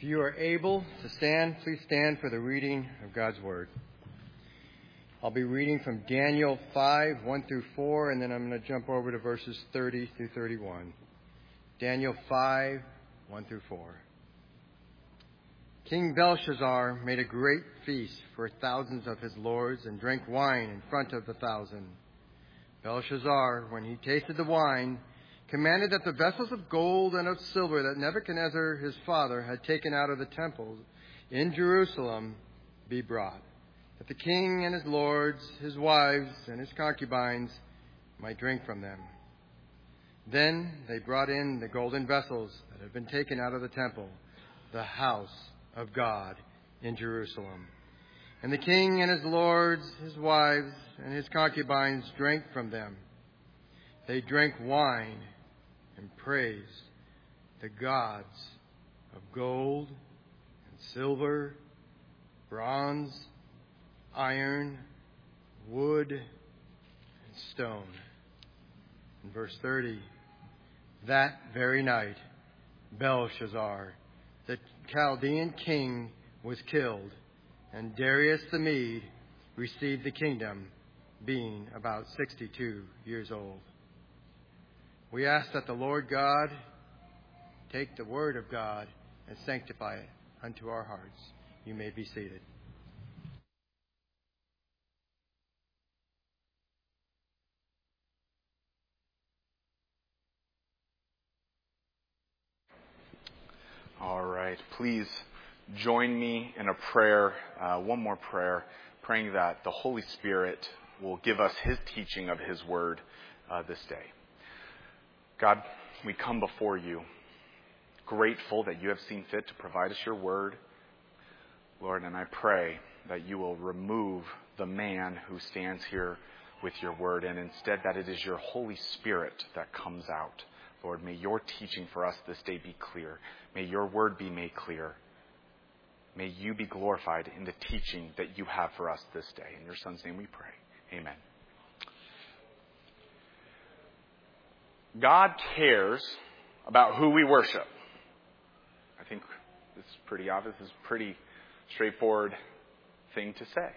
you are able to stand, please stand for the reading of God's Word. I'll be reading from Daniel 5, 1 through 4, and then I'm going to jump over to verses 30 through 31. Daniel 5, 1 through 4. King Belshazzar made a great feast for thousands of his lords and drank wine in front of the 1,000. Belshazzar, when he tasted the wine, commanded that the vessels of gold and of silver that Nebuchadnezzar his father had taken out of the temple in Jerusalem be brought, that the king and his lords, his wives, and his concubines might drink from them. Then they brought in the golden vessels that had been taken out of the temple, the house of God in Jerusalem. And the king and his lords, his wives, and his concubines drank from them. They drank wine and praised the gods of gold and silver, bronze, iron, wood, and stone. In verse 30, that very night, Belshazzar, the Chaldean king, was killed, and Darius the Mede received the kingdom, being about 62 years old. We ask that the Lord God take the word of God and sanctify it unto our hearts. You may be seated. All right, please join me in a prayer, one more prayer, praying that the Holy Spirit will give us His teaching of His word this day. God, we come before you, grateful that you have seen fit to provide us your word. Lord, and I pray that you will remove the man who stands here with your word, and instead that it is your Holy Spirit that comes out. Lord, may your teaching for us this day be clear. May your word be made clear. May you be glorified in the teaching that you have for us this day. In your Son's name we pray. Amen. God cares about who we worship. I think this is pretty obvious. This is a pretty straightforward thing to say.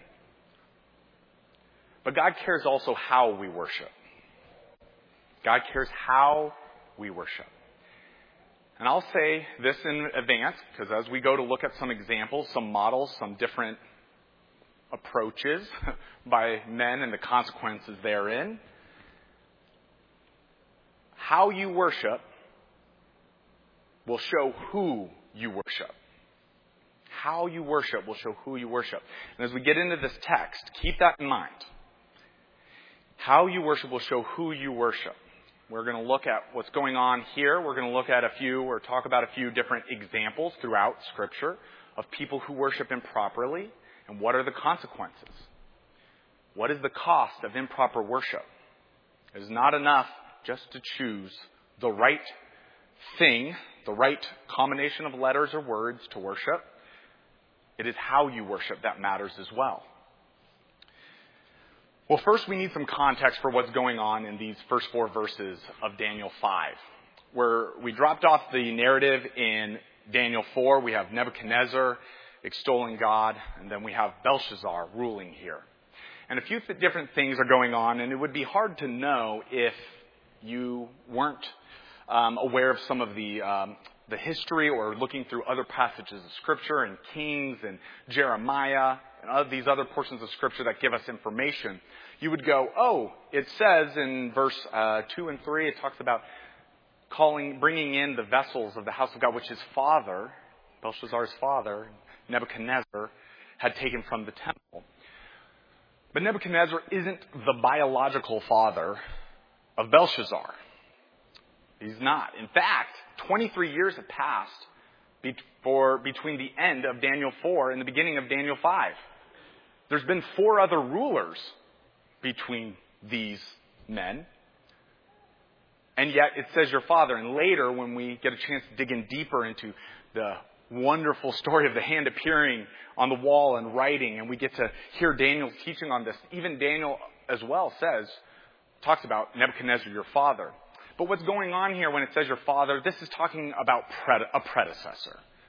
But God cares also how we worship. God cares how we worship. And I'll say this in advance, because as we go to look at some examples, some models, some different approaches by men and the consequences therein, how you worship will show who you worship. How you worship will show who you worship. And as we get into this text, keep that in mind. How you worship will show who you worship. We're going to look at what's going on here. We're going to look at talk about a few different examples throughout Scripture of people who worship improperly, and what are the consequences. What is the cost of improper worship? It is not enough just to choose the right thing, the right combination of letters or words to worship. It is how you worship that matters as well. Well, first we need some context for what's going on in these first 4 verses of Daniel 5. Where we dropped off the narrative in Daniel 4, we have Nebuchadnezzar extolling God, and then we have Belshazzar ruling here. And a few different things are going on, and it would be hard to know if you weren't aware of some of the history or looking through other passages of Scripture and Kings and Jeremiah and these other portions of Scripture that give us information. You would go, oh, it says in verse 2 and 3, it talks about bringing in the vessels of the house of God, which his father, Belshazzar's father, Nebuchadnezzar, had taken from the temple. But Nebuchadnezzar isn't the biological father of Belshazzar. He's not. In fact, 23 years have passed between the end of Daniel 4 and the beginning of Daniel 5. There's been 4 other rulers between these men. And yet it says your father. And later, when we get a chance to dig in deeper into the wonderful story of the hand appearing on the wall and writing, and we get to hear Daniel's teaching on this, even Daniel as well talks about Nebuchadnezzar, your father. But what's going on here when it says your father, this is talking about a predecessor.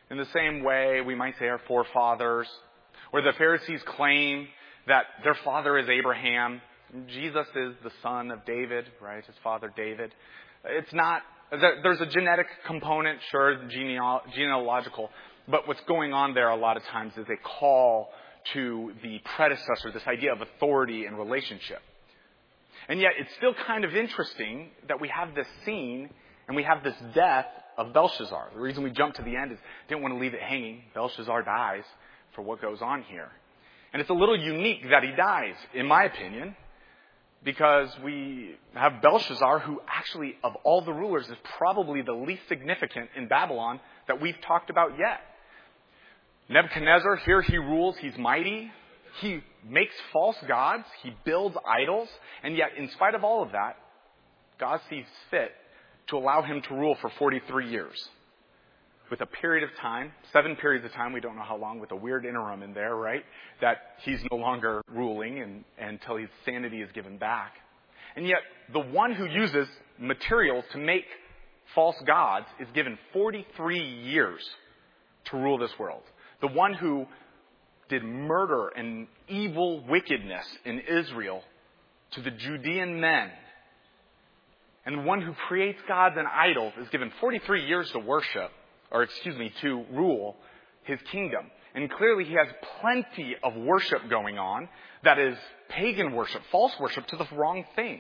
In the same way, we might say our forefathers, where the Pharisees claim that their father is Abraham. Jesus is the son of David, right? His father David. It's not, there's a genetic component, sure, genealogical, but what's going on there a lot of times is a call to the predecessor, this idea of authority and relationship. And yet it's still kind of interesting that we have this scene and we have this death of Belshazzar. The reason we jump to the end is didn't want to leave it hanging. Belshazzar dies for what goes on here. And it's a little unique that he dies, in my opinion, because we have Belshazzar, who actually, of all the rulers, is probably the least significant in Babylon that we've talked about yet. Nebuchadnezzar, here he rules, he's mighty. He makes false gods, he builds idols, and yet in spite of all of that, God sees fit to allow him to rule for 43 years. With a period of time, 7 periods of time, we don't know how long, with a weird interim in there, right? That he's no longer ruling until his sanity is given back. And yet, the one who uses materials to make false gods is given 43 years to rule this world. The one who did murder and evil wickedness in Israel to the Judean men, and the one who creates gods and idols is given 43 years to to rule his kingdom. And clearly he has plenty of worship going on that is pagan worship, false worship to the wrong thing.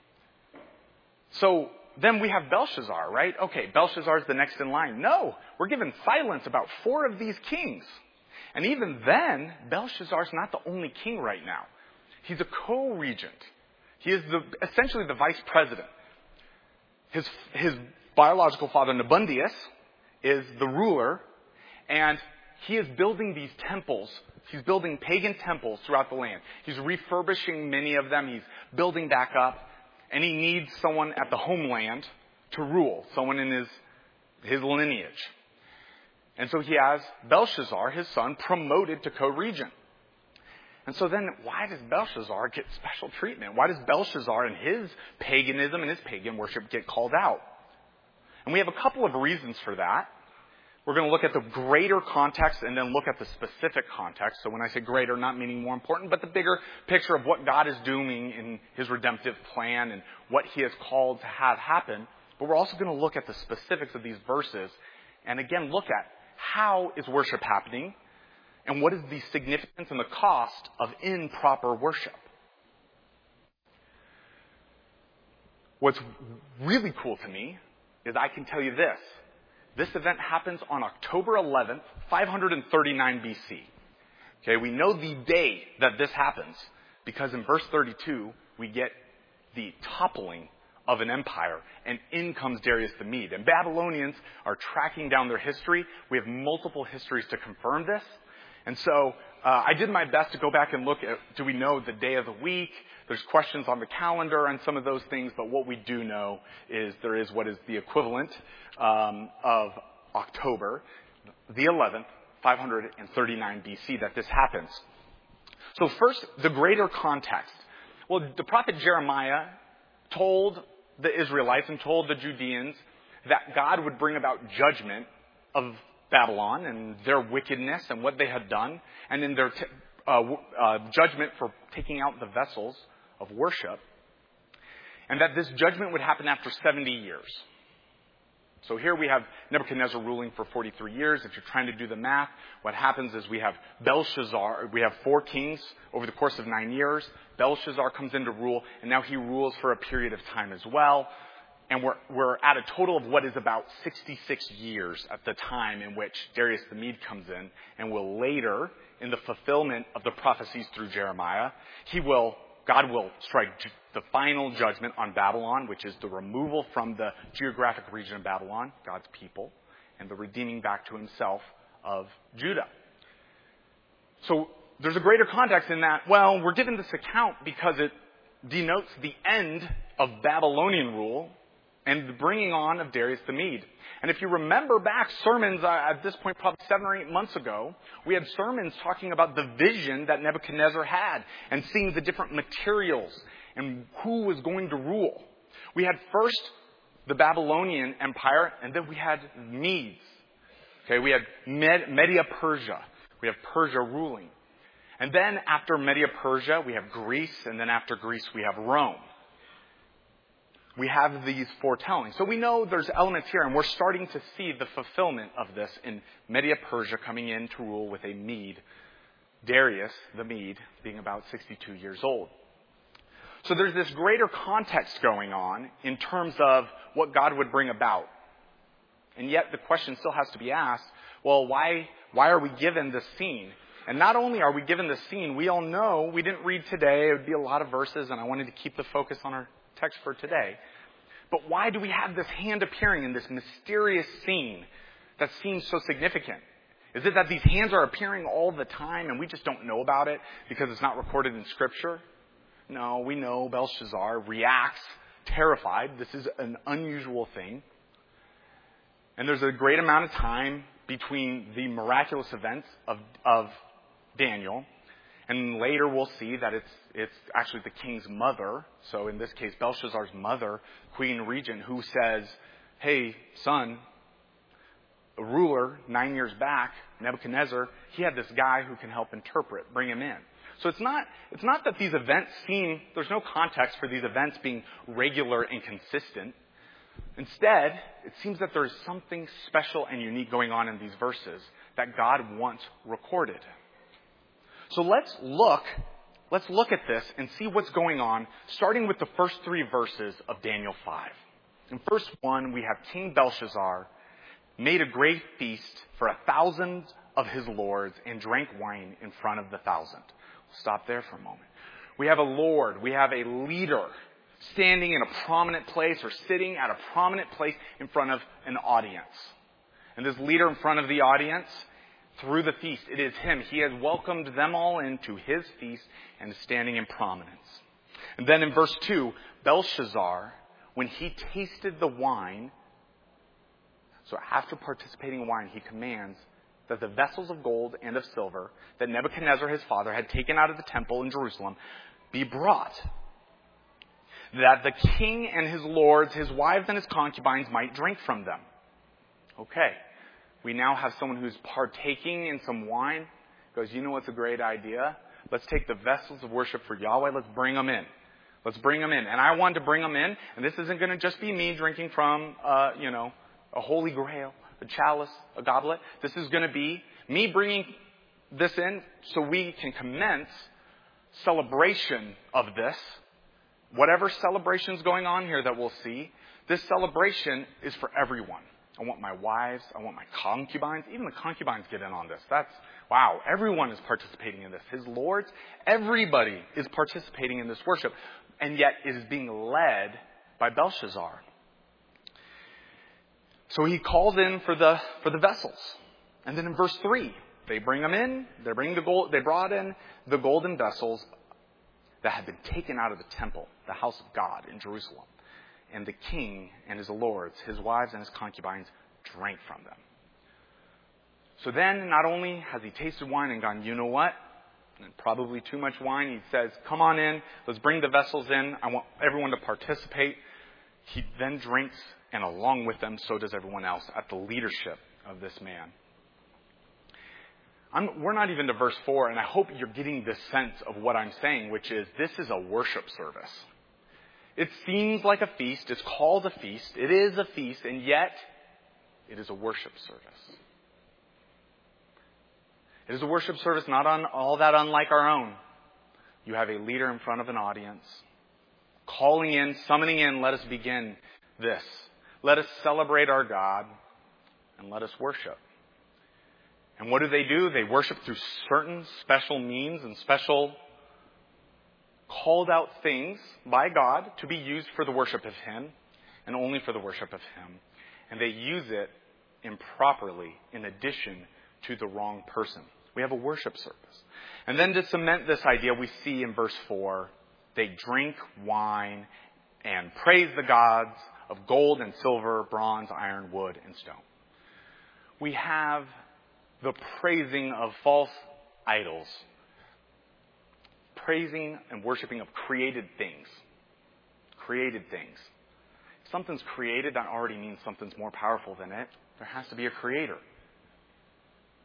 So then we have Belshazzar, right? Okay, Belshazzar is the next in line. No, we're given silence about 4 of these kings. And even then, Belshazzar's not the only king right now. He's a co-regent. He is essentially the vice president. His biological father, Nabonidus, is the ruler, and he is building these temples. He's building pagan temples throughout the land. He's refurbishing many of them. He's building back up, and he needs someone at the homeland to rule, someone in his lineage. And so he has Belshazzar, his son, promoted to co-regent. And so then why does Belshazzar get special treatment? Why does Belshazzar and his paganism and his pagan worship get called out? And we have a couple of reasons for that. We're going to look at the greater context and then look at the specific context. So when I say greater, not meaning more important, but the bigger picture of what God is doing in his redemptive plan and what he has called to have happen. But we're also going to look at the specifics of these verses and again look at how is worship happening and what is the significance and the cost of improper worship. What's really cool to me is I can tell you this. This event happens on October 11th, 539 BC. Okay, we know the day that this happens because in verse 32, we get the toppling of an empire, and in comes Darius the Mede. And Babylonians are tracking down their history. We have multiple histories to confirm this. And so I did my best to go back and look at, do we know the day of the week? There's questions on the calendar and some of those things, but what we do know is there is what is the equivalent of October, the 11th, 539 BC, that this happens. So first, the greater context. Well, the prophet Jeremiah told the Israelites and told the Judeans that God would bring about judgment of Babylon and their wickedness and what they had done, and in their judgment for taking out the vessels of worship, and that this judgment would happen after 70 years. So here we have Nebuchadnezzar ruling for 43 years. If you're trying to do the math, what happens is we have Belshazzar. We have 4 kings over the course of 9 years. Belshazzar comes into rule, and now he rules for a period of time as well. And we're at a total of what is about 66 years at the time in which Darius the Mede comes in, and will later, in the fulfillment of the prophecies through Jeremiah, God will strike the final judgment on Babylon, which is the removal from the geographic region of Babylon, God's people, and the redeeming back to himself of Judah. So there's a greater context in that, well, we're given this account because it denotes the end of Babylonian rule and the bringing on of Darius the Mede. And if you remember back sermons at this point, probably 7 or 8 months ago, we had sermons talking about the vision that Nebuchadnezzar had and seeing the different materials and who was going to rule. We had first the Babylonian Empire, and then we had Medes. Okay, we had Media Persia. We have Persia ruling. And then after Media Persia, we have Greece, and then after Greece, we have Rome. We have these foretellings. So we know there's elements here, and we're starting to see the fulfillment of this in Media Persia coming in to rule with a Mede, Darius the Mede, being about 62 years old. So there's this greater context going on in terms of what God would bring about. And yet the question still has to be asked, well, why are we given this scene? And not only are we given this scene, we all know, we didn't read today, it would be a lot of verses, and I wanted to keep the focus on our text for today. But why do we have this hand appearing in this mysterious scene that seems so significant? Is it that these hands are appearing all the time and we just don't know about it because it's not recorded in Scripture? No, we know Belshazzar reacts terrified. This is an unusual thing. And there's a great amount of time between the miraculous events of Daniel, and later we'll see that it's actually the king's mother, so in this case Belshazzar's mother, Queen Regent, who says, hey, son, a ruler 9 years back, Nebuchadnezzar, he had this guy who can help interpret, bring him in. So it's not that these events there's no context for these events being regular and consistent. Instead, it seems that there is something special and unique going on in these verses that God wants recorded. So let's look at this and see what's going on, starting with the first 3 verses of Daniel 5. In verse 1, we have King Belshazzar made a great feast for 1,000 of his lords and drank wine in front of the 1,000. We'll stop there for a moment. We have a lord, we have a leader standing in a prominent place or sitting at a prominent place in front of an audience. And this leader in front of the audience, through the feast, it is him. He has welcomed them all into his feast and is standing in prominence. And then in verse 2, Belshazzar, when he tasted the wine, so after participating in wine, he commands that the vessels of gold and of silver that Nebuchadnezzar his father had taken out of the temple in Jerusalem be brought, that the king and his lords, his wives and his concubines might drink from them. Okay, we now have someone who's partaking in some wine. Goes, you know what's a great idea? Let's take the vessels of worship for Yahweh. Let's bring them in. Let's bring them in. And I want to bring them in. And this isn't going to just be me drinking from, a holy grail, a chalice, a goblet. This is going to be me bringing this in so we can commence celebration of this. Whatever celebration is going on here that we'll see, this celebration is for everyone. I want my wives, I want my concubines, even the concubines get in on this. Wow, everyone is participating in this. His lords, everybody is participating in this worship. And yet it is being led by Belshazzar. So he calls in for the vessels. And then in verse 3, they bring them in, they brought in the golden vessels that had been taken out of the temple, the house of God in Jerusalem. And the king and his lords, his wives and his concubines, drank from them. So then, not only has he tasted wine and gone, you know what? And probably too much wine. He says, come on in. Let's bring the vessels in. I want everyone to participate. He then drinks, and along with them, so does everyone else at the leadership of this man. We're not even to verse 4, and I hope you're getting this sense of what I'm saying, which is this is a worship service. It seems like a feast. It's called a feast. It is a feast, and yet it is a worship service. It is a worship service not all that unlike our own. You have a leader in front of an audience, calling in, summoning in, let us begin this. Let us celebrate our God, and let us worship. And what do? They worship through certain special means and special called out things by God to be used for the worship of Him and only for the worship of Him. And they use it improperly in addition to the wrong person. We have a worship service. And then to cement this idea, we see in verse 4, they drink wine and praise the gods of gold and silver, bronze, iron, wood, and stone. We have the praising of false idols. Praising and worshiping of created things. Created things. If something's created, that already means something's more powerful than it. There has to be a creator.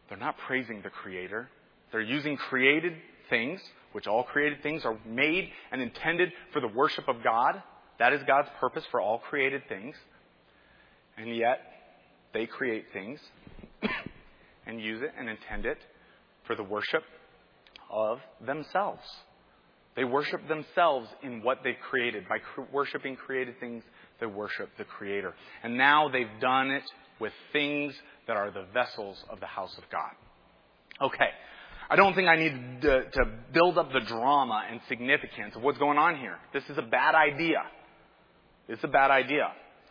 They're not praising the Creator. They're using created things, which all created things are made and intended for the worship of God. That is God's purpose for all created things. And yet, they create things and use it and intend it for the worship of themselves. They worship themselves in what they've created. By worshiping created things, they worship the Creator. And now they've done it with things that are the vessels of the house of God. Okay. I don't think I need to build up the drama and significance of what's going on here. This is a bad idea. It's a bad idea.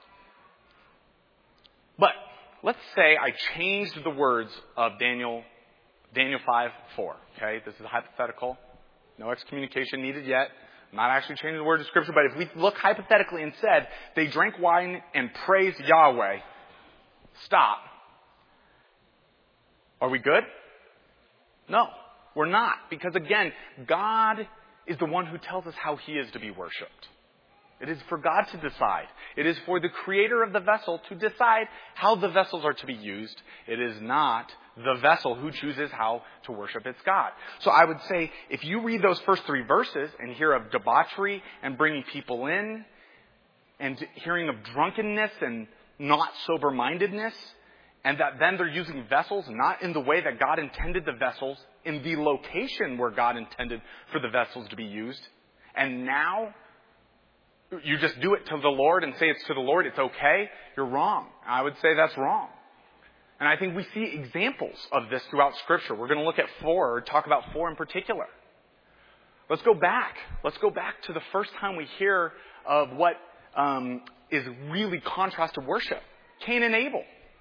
But let's say I changed the words of Daniel 5:4. Okay, this is a hypothetical. No excommunication needed yet. I'm not actually changing the word of Scripture, but if we look hypothetically and said they drank wine and praised Yahweh, stop. Are we good? No, we're not. Because again, God is the one who tells us how He is to be worshipped. It is for God to decide. It is for the Creator of the vessel to decide how the vessels are to be used. It is not the vessel who chooses how to worship its God. So I would say, if you read those first 3 verses and hear of debauchery and bringing people in, and hearing of drunkenness and not sober-mindedness, and that then they're using vessels not in the way that God intended the vessels, in the location where God intended for the vessels to be used, and now you just do it to the Lord and say it's to the Lord, it's okay, you're wrong. I would say that's wrong. And I think we see examples of this throughout Scripture. We're going to look at 4, or talk about 4 in particular. Let's go back. Let's go back to the first time we hear of what is really contrast to worship. Cain and Abel.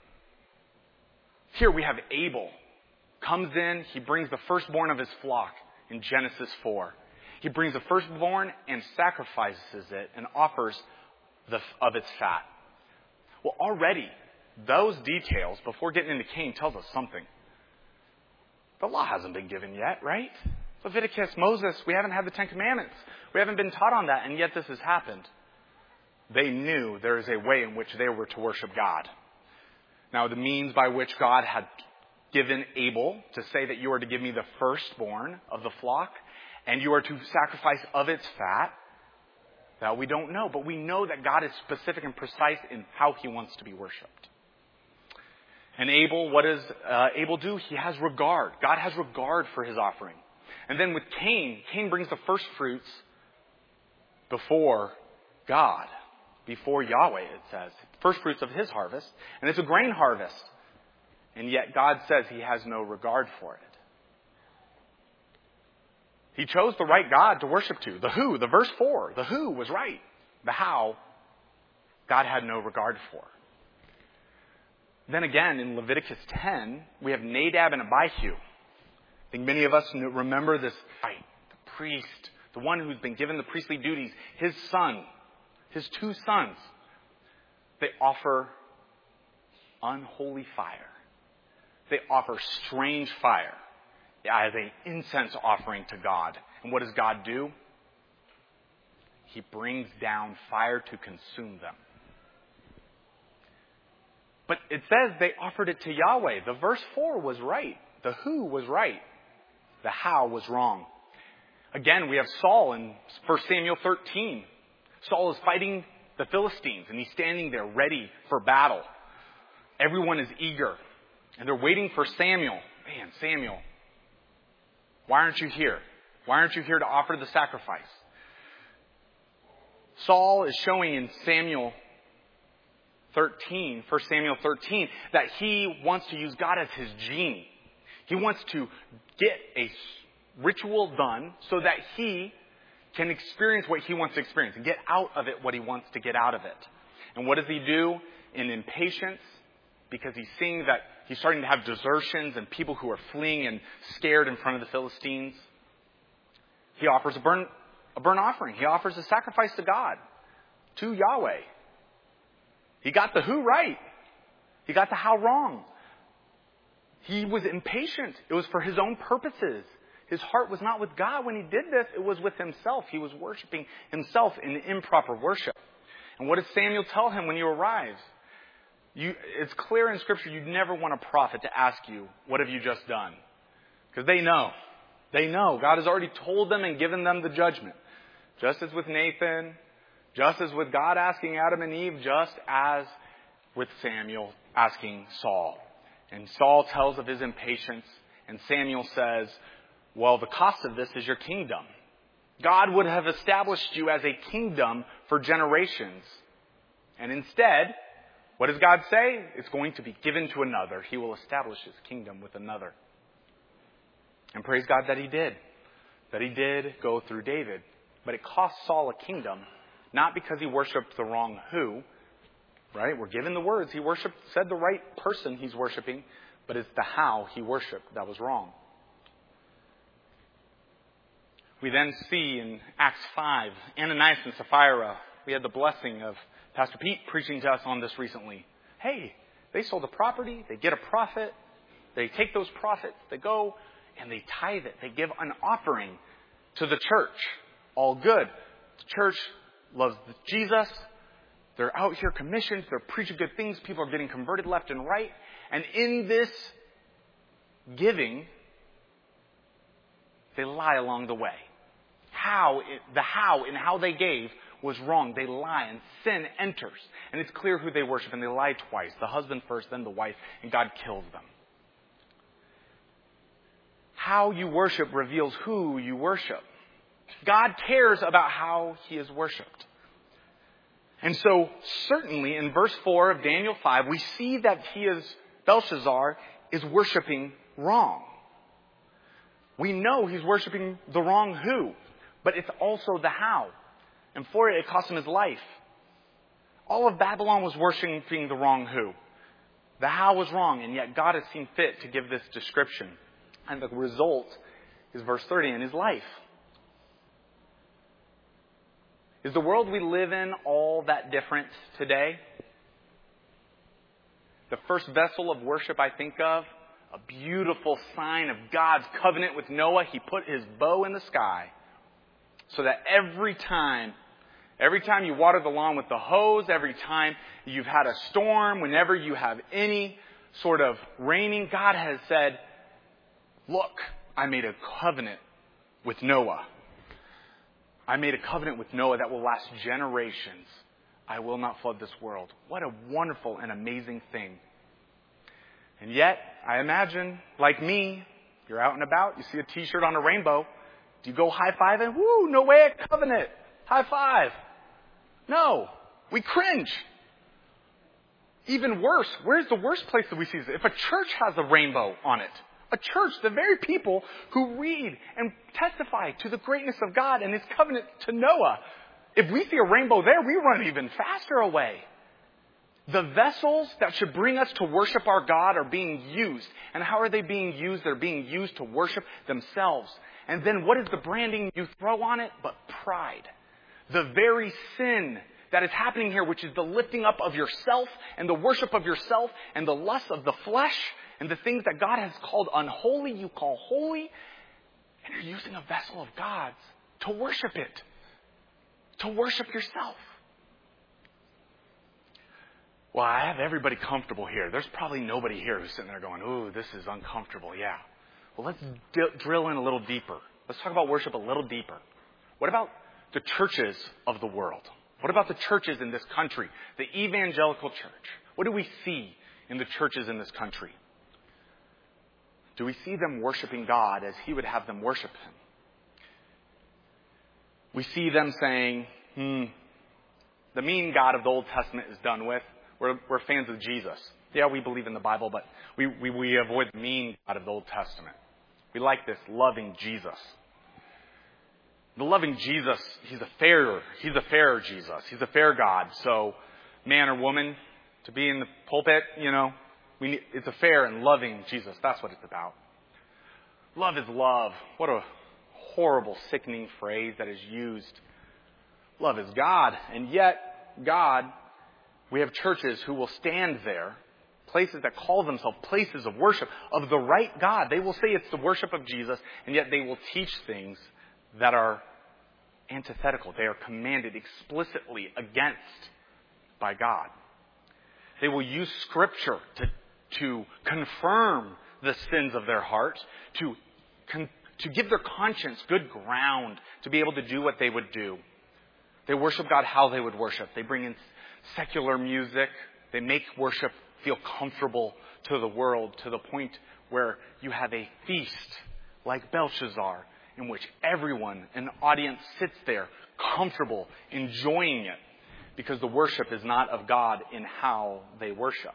Here we have Abel. Comes in, he brings the firstborn of his flock in Genesis 4. He brings the firstborn and sacrifices it and offers of its fat. Well, already, those details, before getting into Cain, tells us something. The law hasn't been given yet, right? Leviticus, Moses, we haven't had the 10 Commandments. We haven't been taught on that, and yet this has happened. They knew there is a way in which they were to worship God. Now, the means by which God had given Abel to say that you are to give me the firstborn of the flock, and you are to sacrifice of its fat, that we don't know. But we know that God is specific and precise in how He wants to be worshipped. And Abel, what does Abel do? He has regard. God has regard for his offering. And then with Cain, Cain brings the first fruits before God, before Yahweh, it says. First fruits of his harvest. And it's a grain harvest. And yet God says He has no regard for it. He chose the right God to worship to. The who, the verse 4, the who was right. The how, God had no regard for. Then again, in Leviticus 10, we have Nadab and Abihu. I think many of us remember this. Right, the priest, the one who's been given the priestly duties, his son, his 2 sons, they offer unholy fire. They offer strange fire as an incense offering to God. And what does God do? He brings down fire to consume them. But it says they offered it to Yahweh. The verse 4 was right. The who was right. The how was wrong. Again, we have Saul in 1 Samuel 13. Saul is fighting the Philistines, and he's standing there ready for battle. Everyone is eager, and they're waiting for Samuel. Man, Samuel, why aren't you here? Why aren't you here to offer the sacrifice? Saul is showing in 1 Samuel 13, that he wants to use God as his genie. He wants to get a ritual done so that he can experience what he wants to experience and get out of it what he wants to get out of it. And what does he do? In impatience, because he's seeing that he's starting to have desertions and people who are fleeing and scared in front of the Philistines, he offers a burnt offering. He offers a sacrifice to God, to Yahweh. He got the who right. He got the how wrong. He was impatient. It was for his own purposes. His heart was not with God when he did this. It was with himself. He was worshiping himself in improper worship. And what does Samuel tell him when he arrives? It's clear in Scripture you'd never want a prophet to ask you, what have you just done? Because they know. They know. God has already told them and given them the judgment. Just as with Nathan, just as with God asking Adam and Eve, just as with Samuel asking Saul. And Saul tells of his impatience, and Samuel says, well, the cost of this is your kingdom. God would have established you as a kingdom for generations. And instead, what does God say? It's going to be given to another. He will establish his kingdom with another. And praise God that he did. That he did go through David. But it cost Saul a kingdom, not because he worshipped the wrong who. Right? We're given the words. He said the right person he's worshiping, but it's the how he worshipped that was wrong. We then see in Acts 5, Ananias and Sapphira. We had the blessing of Pastor Pete preaching to us on this recently. Hey, they sold a property, they get a profit, they take those profits, they go and they tithe it. They give an offering to the church. All good. The church loves Jesus. They're out here commissioned. They're preaching good things. People are getting converted left and right. And in this giving, they lie along the way. The how in how they gave was wrong. They lie and sin enters. And it's clear who they worship. And they lie twice. The husband first, then the wife. And God kills them. How you worship reveals who you worship. God cares about how he is worshipped. And so, certainly, in verse 4 of Daniel 5, we see that Belshazzar is worshiping wrong. We know he's worshiping the wrong who, but it's also the how. And for it cost him his life. All of Babylon was worshiping the wrong who. The how was wrong, and yet God has seen fit to give this description. And the result is verse 30 in his life. Is the world we live in all that different today? The first vessel of worship I think of, a beautiful sign of God's covenant with Noah. He put his bow in the sky so that every time you water the lawn with the hose, every time you've had a storm, whenever you have any sort of raining, God has said, look, I made a covenant with Noah. I made a covenant with Noah that will last generations. I will not flood this world. What a wonderful and amazing thing. And yet, I imagine, like me, you're out and about, you see a t-shirt on a rainbow. Do you go high-fiving? Woo, Noahic covenant. High five. No, we cringe. Even worse, where's the worst place that we see this? If a church has a rainbow on it, a church, the very people who read and testify to the greatness of God and his covenant to Noah. If we see a rainbow there, we run even faster away. The vessels that should bring us to worship our God are being used. And how are they being used? They're being used to worship themselves. And then what is the branding you throw on it? But pride. The very sin that is happening here, which is the lifting up of yourself and the worship of yourself and the lust of the flesh. And the things that God has called unholy, you call holy. And you're using a vessel of God's to worship it. To worship yourself. Well, I have everybody comfortable here. There's probably nobody here who's sitting there going, ooh, this is uncomfortable. Yeah. Well, let's drill in a little deeper. Let's talk about worship a little deeper. What about the churches of the world? What about the churches in this country? The evangelical church. What do we see in the churches in this country? Do we see them worshiping God as he would have them worship him? We see them saying, the mean God of the Old Testament is done with. We're fans of Jesus. Yeah, we believe in the Bible, but we avoid the mean God of the Old Testament. We like this loving Jesus. The loving Jesus, he's a fair Jesus. He's a fair God. So, man or woman, to be in the pulpit, it's a fair and loving Jesus. That's what it's about. Love is love. What a horrible, sickening phrase that is used. Love is God. And yet, God, we have churches who will stand there, places that call themselves places of worship of the right God. They will say it's the worship of Jesus, and yet they will teach things that are antithetical. They are commanded explicitly against by God. They will use Scripture to confirm the sins of their heart, to give their conscience good ground to be able to do what they would do. They worship God how they would worship. They bring in secular music. They make worship feel comfortable to the world, to the point where you have a feast like Belshazzar, in which everyone in the audience sits there comfortable, enjoying it, because the worship is not of God in how they worship.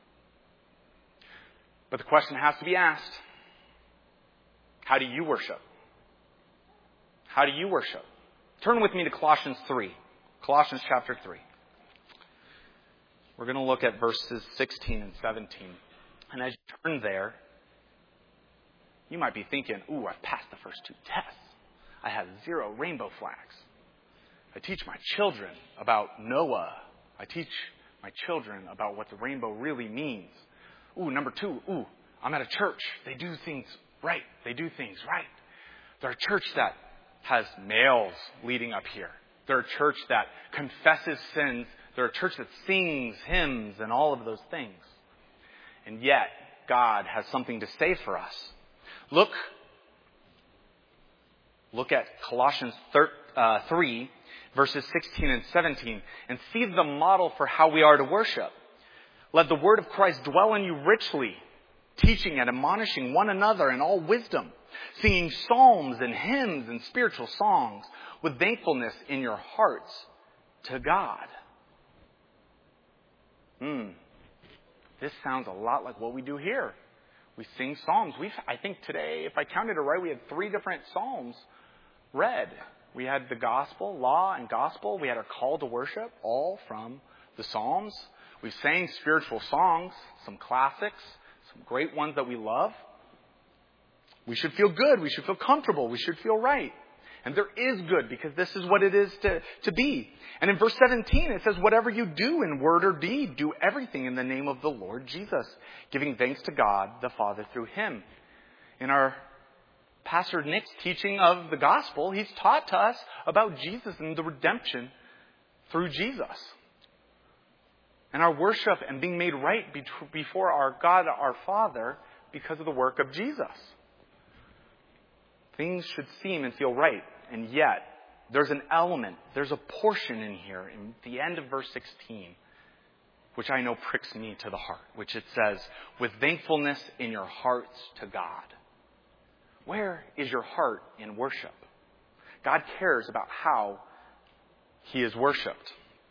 But the question has to be asked, how do you worship? How do you worship? Turn with me to Colossians 3. Colossians chapter 3. We're going to look at verses 16 and 17. And as you turn there, you might be thinking, ooh, I've passed the first 2 tests. I have 0 rainbow flags. I teach my children about Noah. I teach my children about what the rainbow really means. Ooh, number 2, I'm at a church. They do things right. They do things right. They're a church that has males leading up here. They're a church that confesses sins. They're a church that sings hymns and all of those things. And yet, God has something to say for us. Look at Colossians 3, verses 16 and 17, and see the model for how we are to worship. Let the word of Christ dwell in you richly, teaching and admonishing one another in all wisdom, singing psalms and hymns and spiritual songs with thankfulness in your hearts to God. This sounds a lot like what we do here. We sing psalms. I think today, if I counted it right, we had 3 different psalms read. We had the gospel, law and gospel. We had our call to worship, all from the psalms. We sang spiritual songs, some classics, some great ones that we love. We should feel good. We should feel comfortable. We should feel right. And there is good, because this is what it is to be. And in verse 17, it says, whatever you do in word or deed, do everything in the name of the Lord Jesus, giving thanks to God the Father through him. In our Pastor Nick's teaching of the gospel, he's taught to us about Jesus and the redemption through Jesus. And our worship and being made right before our God, our Father, because of the work of Jesus. Things should seem and feel right. And yet, there's an element, there's a portion in here, in the end of verse 16, which I know pricks me to the heart, which it says, with thankfulness in your hearts to God. Where is your heart in worship? God cares about how he is worshipped.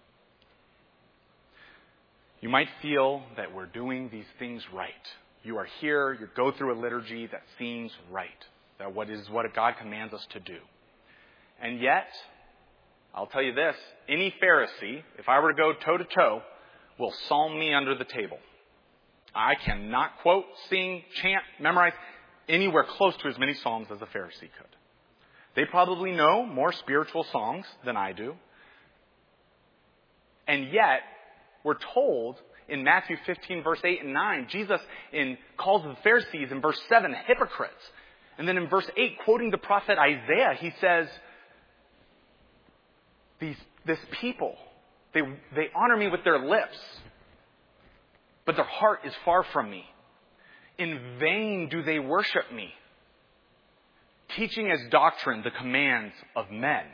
You might feel that we're doing these things right. You are here, you go through a liturgy that seems right. That what God commands us to do. And yet, I'll tell you this, any Pharisee, if I were to go toe-to-toe, will psalm me under the table. I cannot quote, sing, chant, memorize anywhere close to as many psalms as a Pharisee could. They probably know more spiritual songs than I do. And yet, we're told in Matthew 15, verse 8 and 9, Jesus calls the Pharisees in verse 7 hypocrites. And then in verse 8, quoting the prophet Isaiah, he says, this people, they honor me with their lips, but their heart is far from me. In vain do they worship me, teaching as doctrine the commands of men.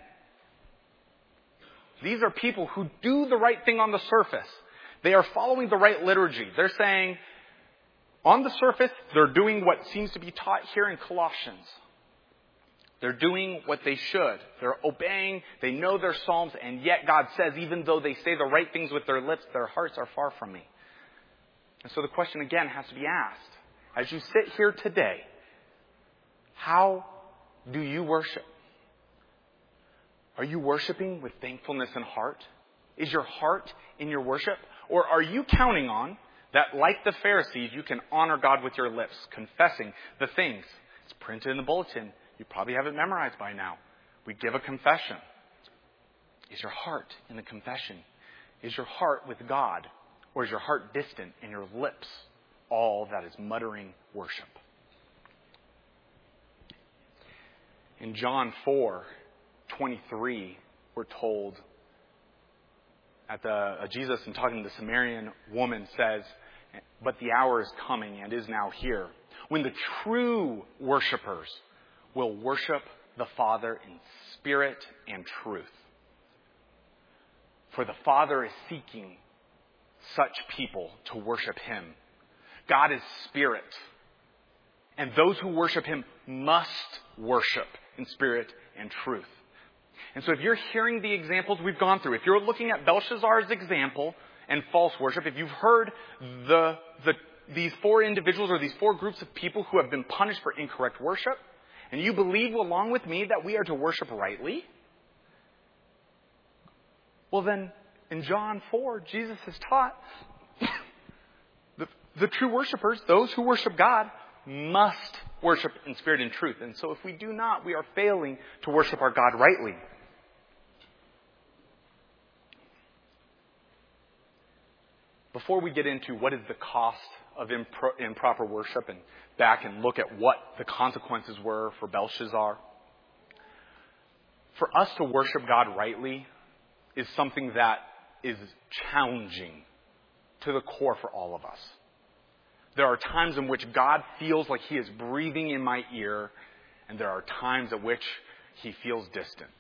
These are people who do the right thing on the surface. They are following the right liturgy. They're saying, on the surface, they're doing what seems to be taught here in Colossians. They're doing what they should. They're obeying. They know their psalms. And yet God says, even though they say the right things with their lips, their hearts are far from me. And so the question again has to be asked. As you sit here today, how do you worship? Are you worshiping with thankfulness in heart? Is your heart in your worship? Or are you counting on that, like the Pharisees, you can honor God with your lips, confessing the things? It's printed in the bulletin. You probably have it memorized by now. We give a confession. Is your heart in the confession? Is your heart with God? Or is your heart distant and your lips all that is muttering worship? In John 4:23, we're told Jesus, and talking to the Samaritan woman, says, "But the hour is coming and is now here, when the true worshipers will worship the Father in spirit and truth." For the Father is seeking such people to worship Him. God is spirit, and those who worship Him must worship in spirit and truth. And so if you're hearing the examples we've gone through, if you're looking at Belshazzar's example and false worship, if you've heard these four individuals or these four groups of people who have been punished for incorrect worship, and you believe along with me that we are to worship rightly, well then, in John 4, Jesus has taught the true worshipers, those who worship God, must worship in spirit and truth. And so if we do not, we are failing to worship our God rightly. Before we get into what is the cost of improper worship and back and look at what the consequences were for Belshazzar, for us to worship God rightly is something that is challenging to the core for all of us. There are times in which God feels like He is breathing in my ear, and there are times at which He feels distant.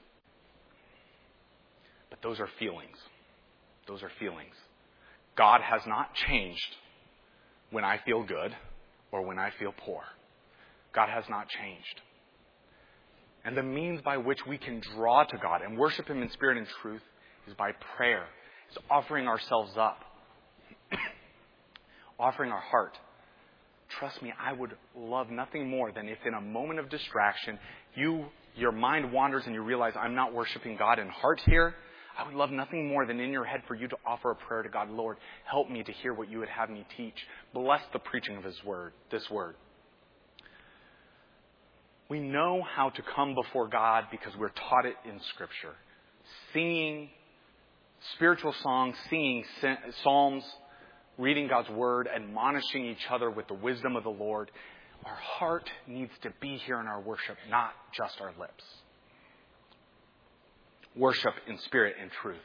But those are feelings. Those are feelings. God has not changed when I feel good or when I feel poor. God has not changed. And the means by which we can draw to God and worship Him in spirit and truth is by prayer, is offering ourselves up, offering our heart. Trust me, I would love nothing more than if in a moment of distraction, your mind wanders and you realize I'm not worshiping God in heart here. I would love nothing more than in your head for you to offer a prayer to God. Lord, help me to hear what you would have me teach. Bless the preaching of His word, this word. We know how to come before God because we're taught it in Scripture. Singing spiritual songs, singing psalms, reading God's word, admonishing each other with the wisdom of the Lord. Our heart needs to be here in our worship, not just our lips. Worship in spirit and truth.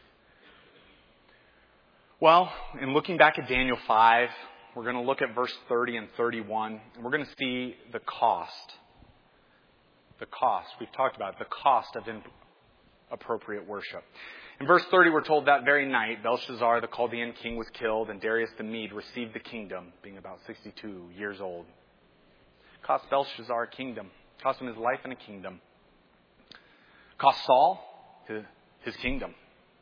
Well, in looking back at Daniel 5, we're going to look at verse 30 and 31, and we're going to see the cost. The cost. We've talked about it, the cost of inappropriate worship. In verse 30, we're told that very night, Belshazzar, the Chaldean king, was killed, and Darius the Mede received the kingdom, being about 62 years old. It cost Belshazzar a kingdom. It cost him his life and a kingdom. It cost Saul his kingdom.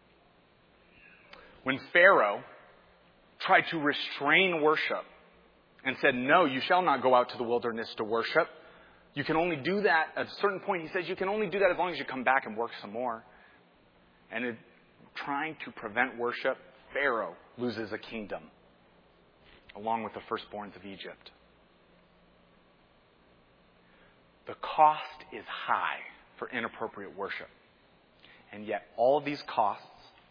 When Pharaoh tried to restrain worship and said, "No, you shall not go out to the wilderness to worship. You can only do that at a certain point." He says, "You can only do that as long as you come back and work some more." And in trying to prevent worship, Pharaoh loses a kingdom, along with the firstborns of Egypt. The cost is high for inappropriate worship. And yet all these costs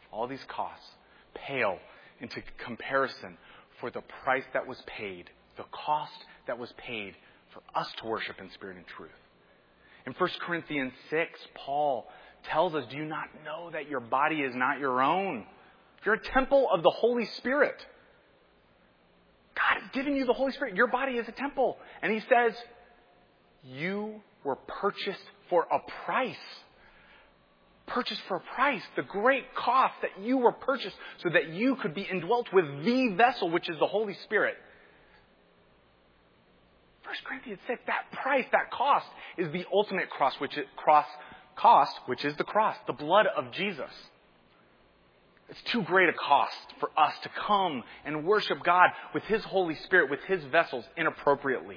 pale into comparison for the price that was paid, the cost that was paid for us to worship in spirit and truth. In 1 Corinthians 6, Paul tells us, do you not know that your body is not your own? You're a temple of the Holy Spirit. God has given you the Holy Spirit. Your body is a temple. And he says, you were purchased for a price. Purchased for a price. The great cost that you were purchased so that you could be indwelt with the vessel, which is the Holy Spirit. 1 Corinthians 6, that price, that cost is the ultimate cost, which is the cross, the blood of Jesus. It's too great a cost for us to come and worship God with His Holy Spirit, with His vessels inappropriately.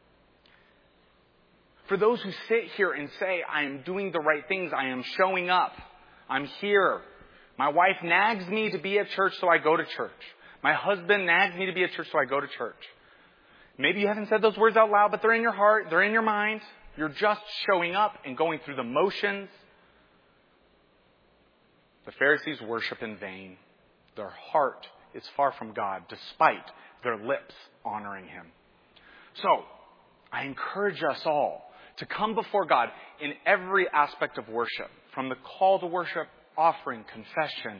For those who sit here and say, I am doing the right things, I am showing up, I'm here. My wife nags me to be at church, so I go to church. My husband nags me to be at church, so I go to church. Maybe you haven't said those words out loud, but they're in your heart, they're in your mind. You're just showing up and going through the motions. The Pharisees worship in vain. Their heart is far from God, despite their lips honoring Him. So, I encourage us all to come before God in every aspect of worship, from the call to worship, offering, confession,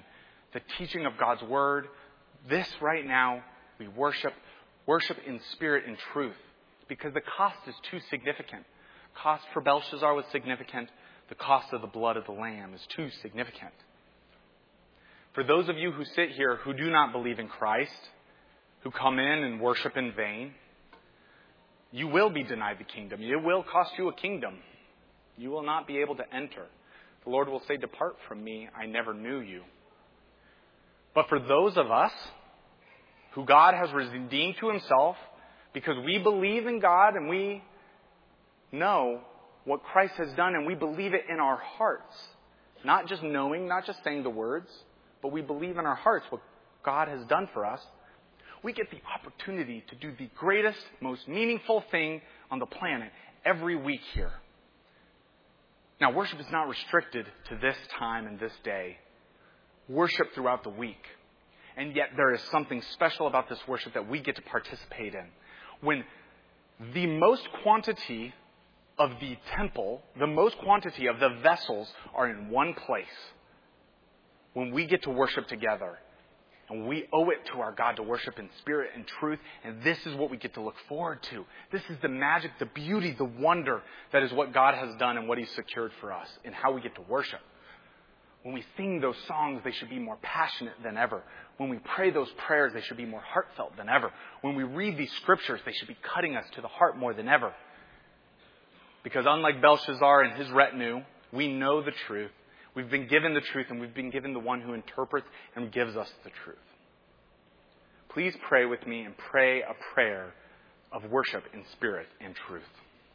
the teaching of God's word. This right now, we worship in spirit and truth, because the cost is too significant. Cost for Belshazzar was significant. The cost of the blood of the Lamb is too significant. For those of you who sit here who do not believe in Christ, who come in and worship in vain, you will be denied the kingdom. It will cost you a kingdom. You will not be able to enter. The Lord will say, "Depart from me, I never knew you." But for those of us who God has redeemed to himself, because we believe in God and we know what Christ has done and we believe it in our hearts, not just knowing, not just saying the words, but we believe in our hearts what God has done for us, we get the opportunity to do the greatest, most meaningful thing on the planet every week here. Now, worship is not restricted to this time and this day. Worship throughout the week. And yet there is something special about this worship that we get to participate in. When the most quantity of the temple, the most quantity of the vessels are in one place, when we get to worship together, and we owe it to our God to worship in spirit and truth, and this is what we get to look forward to. This is the magic, the beauty, the wonder that is what God has done and what he's secured for us and how we get to worship. When we sing those songs, they should be more passionate than ever. When we pray those prayers, they should be more heartfelt than ever. When we read these scriptures, they should be cutting us to the heart more than ever. Because unlike Belshazzar and his retinue, we know the truth. We've been given the truth, and we've been given the one who interprets and gives us the truth. Please pray with me and pray a prayer of worship in spirit and truth.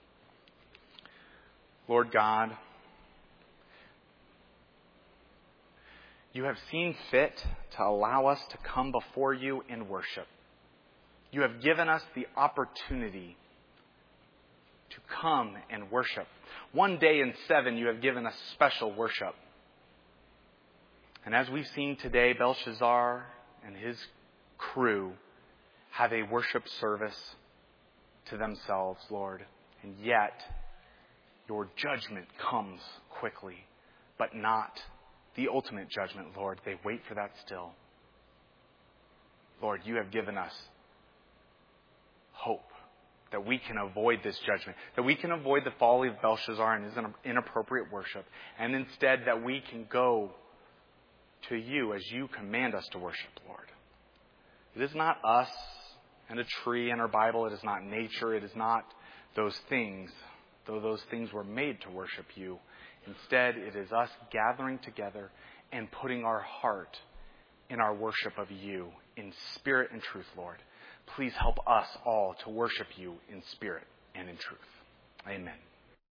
Lord God, you have seen fit to allow us to come before you in worship. You have given us the opportunity to come and worship. One day in 7, you have given us special worship. And as we've seen today, Belshazzar and his crew have a worship service to themselves, Lord. And yet, your judgment comes quickly, but not the ultimate judgment, Lord. They wait for that still. Lord, you have given us hope that we can avoid this judgment, that we can avoid the folly of Belshazzar and his inappropriate worship, and instead that we can go to you as you command us to worship, Lord. It is not us and a tree and our Bible. It is not nature. It is not those things, though those things were made to worship you. Instead, it is us gathering together and putting our heart in our worship of you in spirit and truth, Lord. Please help us all to worship you in spirit and in truth. Amen.